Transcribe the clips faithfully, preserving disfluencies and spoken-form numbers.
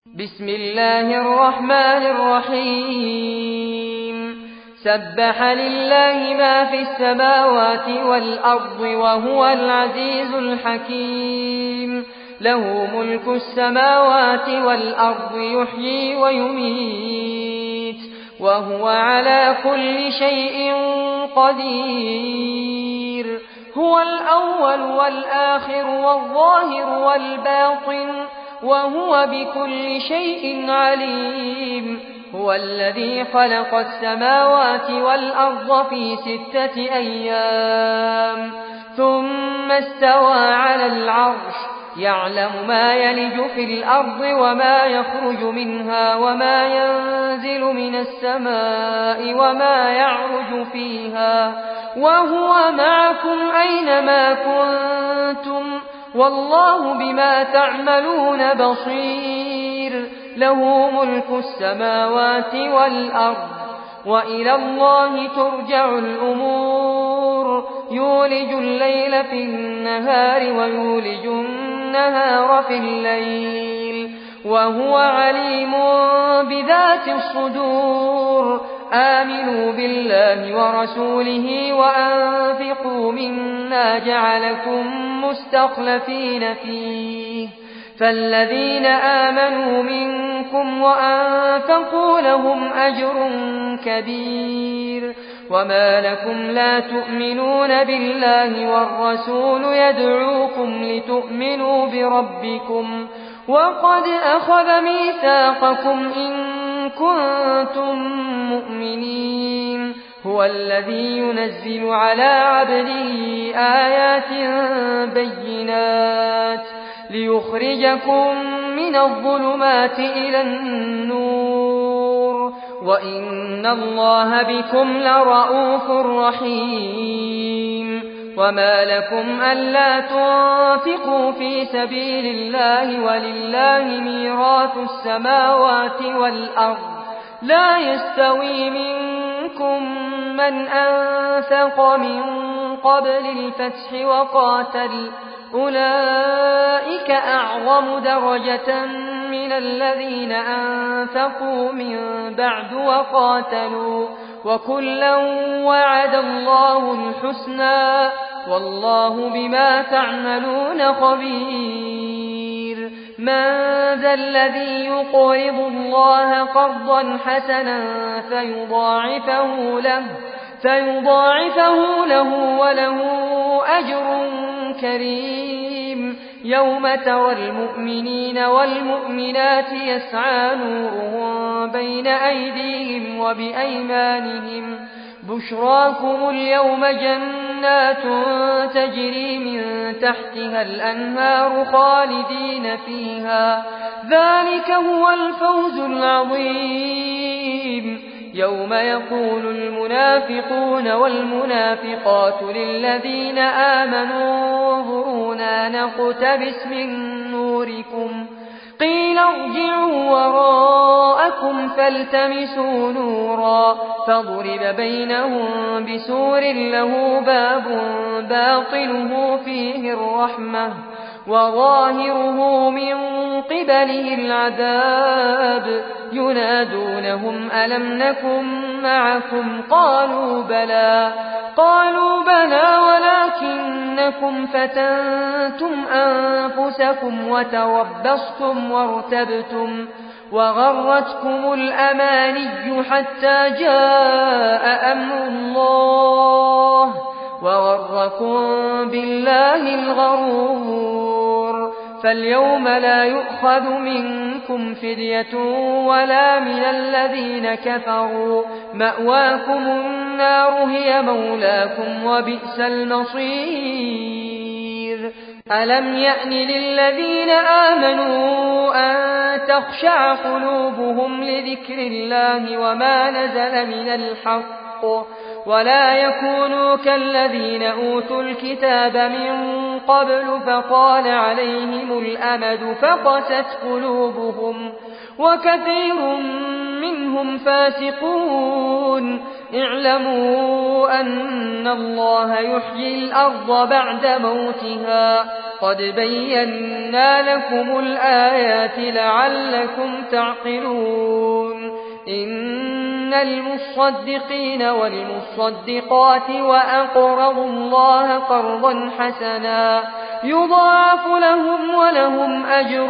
بسم الله الرحمن الرحيم سبح لله ما في السماوات والأرض وهو العزيز الحكيم له ملك السماوات والأرض يحيي ويميت وهو على كل شيء قدير هو الأول والآخر والظاهر والباطن وهو بكل شيء عليم هو الذي خلق السماوات والأرض في ستة أيام ثم استوى على العرش يعلم ما يلج في الأرض وما يخرج منها وما ينزل من السماء وما يعرج فيها وهو معكم أينما كنتم والله بما تعملون بصير له ملك السماوات والأرض وإلى الله ترجع الأمور يولج الليل في النهار ويولج النهار في الليل وهو عليم بذات الصدور آمنوا بالله ورسوله وأنفقوا مما جعلكم مستخلفين فيه فالذين آمنوا منكم وأنفقوا لهم أجر كبير وما لكم لا تؤمنون بالله والرسول يدعوكم لتؤمنوا بربكم وقد أخذ ميثاقكم إن كنتم مؤمنين هو الذي ينزل على عبده آيات بينات ليخرجكم من الظلمات إلى النور وإن الله بكم لرءوف رحيم وما لكم ألا تنفقوا في سبيل الله ولله ميراث السماوات والأرض لا يستوي منكم من أنفق من قبل الفتح وقاتل أولئك أعظم درجة من الذين أنفقوا من بعد وقاتلوا وكلا وعد الله الحسنى والله بما تعملون خبير من ذا الذي يقرض الله قرضا حسنا فيضاعفه له فيضاعفه له وله أجر كريم يوم ترى المؤمنين والمؤمنات يسعى نورهم بين أيديهم وبأيمانهم بشراكم اليوم جنات تجري من تحتها الأنهار خالدين فيها ذلك هو الفوز العظيم يوم يقول المنافقون والمنافقات للذين آمنوا انظرونا نقتبس من نوركم قيل ارجعوا وراءكم فالتمسوا نورا فضرب بينهم بسور له باب باطنه فيه الرحمة وظاهره من قبله العذاب ينادونهم ألم نكن معكم قالوا بلى قالوا بلى ولكنكم فتنتم أنفسكم وتربصتم وارتبتم وغرتكم الأماني حتى جاء أمر الله وغركم بالله الغرور فاليوم لا يؤخذ منكم فدية ولا من الذين كفروا مأواكم النار هي مولاكم وبئس المصير ألم يأن للذين آمنوا أن تخشع قلوبهم لذكر الله وما نزل من الحق ولا يكونوا كالذين أوتوا الكتاب من قبل فطال عليهم الأمد فقست قلوبهم وكثير منهم فاسقون اعلموا أن الله يحيي الأرض بعد موتها قد بينا لكم الآيات لعلكم تعقلون إن المصدقين والمصدقات وأقرضوا الله قرضا حسنا يضاعف لهم ولهم أجر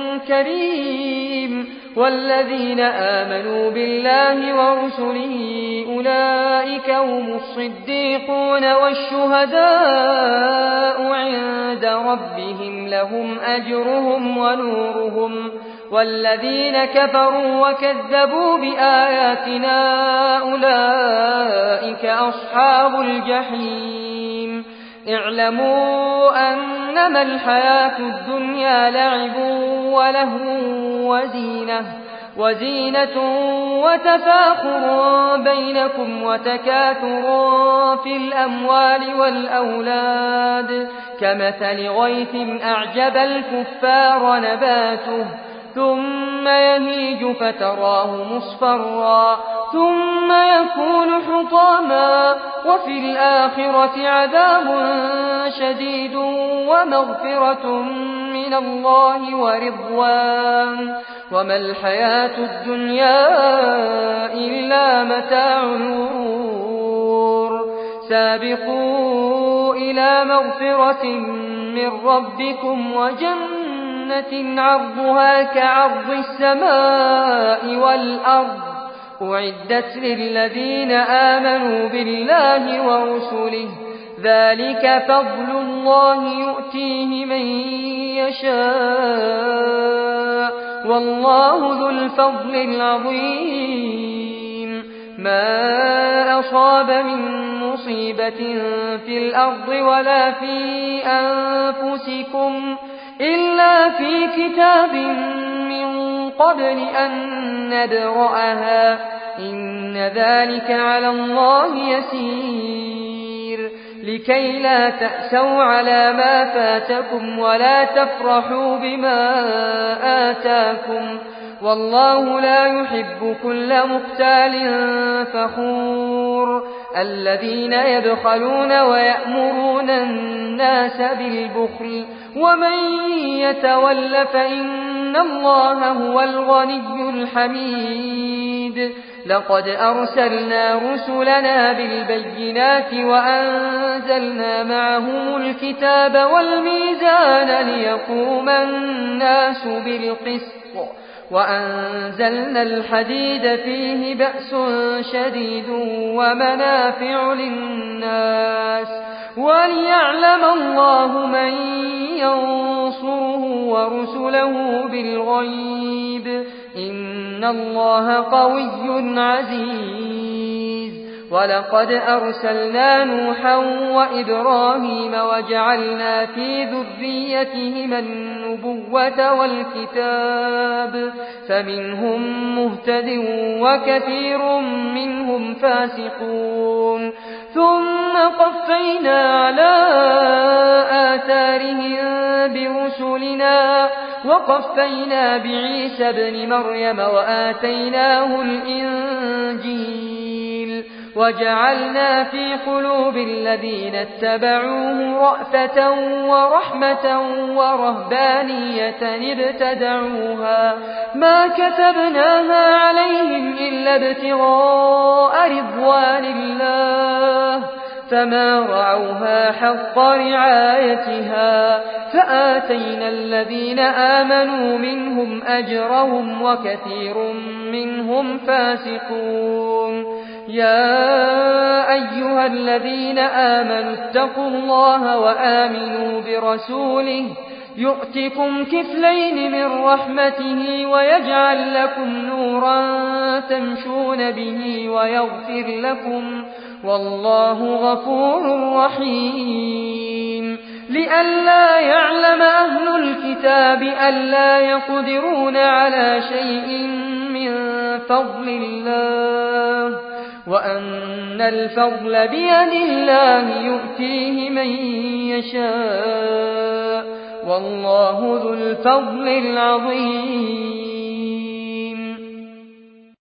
كريم والذين آمنوا بالله ورسله أولئك هم الصديقون والشهداء عند ربهم لهم أجرهم ونورهم والذين كفروا وكذبوا بآياتنا أولئك أصحاب الجحيم اعلموا أنما الحياة الدنيا لعب ولهو وزينة وزينة وتفاخر بينكم وتكاثر في الأموال والأولاد كمثل غيث أعجب الكفار نباته ثم يهيج فتراه مصفرا ثم يكون حطاما وفي الآخرة عذاب شديد ومغفرة من الله ورضوان وما الحياة الدنيا إلا متاع الغرور سابقوا إلى مغفرة من ربكم وجنة عرضها كعرض السماء والأرض أعدت للذين آمنوا بالله ورسله ذلك فضل الله يؤتيه من يشاء والله ذو الفضل العظيم ما أصاب من مصيبة في الأرض ولا في أنفسكم إلا في كتاب من قبل أن نبرأها إن ذلك على الله يسير لكي لا تأسوا على ما فاتكم ولا تفرحوا بما آتاكم والله لا يحب كل مختال فخور الذين يبخلون ويأمرون الناس بالبخل ومن يتول فإن الله هو الغني الحميد لقد أرسلنا رسلنا بالبينات وأنزلنا معهم الكتاب والميزان ليقوم الناس بالقسط وأنزلنا الحديد فيه بأس شديد ومنافع للناس وليعلم الله من ينصره ورسله بالغيب إن الله قوي عزيز ولقد أرسلنا نوحا وإبراهيم وجعلنا في ذريتهما النبوة والكتاب فمنهم مهتد وكثير منهم فاسقون ثم قفينا على آثارهم برسلنا وقفينا بعيسى ابن مريم وآتيناه الإنجيل وجعلنا في قلوب الذين اتبعوه رأفة ورحمة ورهبانية ابتدعوها ما كتبناها عليهم إلا ابتغاء رضوان الله فما رعوها حق رعايتها فآتينا الذين آمنوا منهم أجرهم وكثير منهم فاسقون يا أيها الذين آمنوا اتقوا الله وآمنوا برسوله يؤتكم كفلين من رحمته ويجعل لكم نورا تمشون به ويغفر لكم والله غفور رحيم لئلا يعلم أهل الكتاب ألا يقدرون على شيء من فضل الله وأن الفضل بيد الله يؤتيه من يشاء والله ذو الفضل العظيم